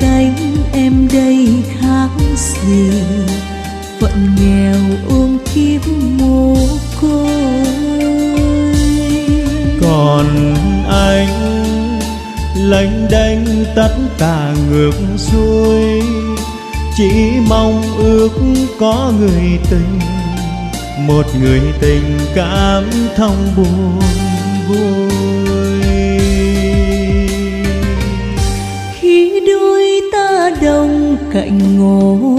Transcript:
cánh em đây khác gì, phận nghèo ôm kiếp mồ côi. Còn anh lênh đênh tất tà ngược xuôi, chỉ mong ước có người tình, một người tình cảm thông buồn vui. Khi đôi ta đồng cạnh ngõ